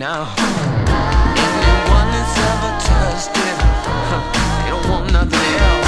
now. Anyone that's ever touched it, they don't want nothing else.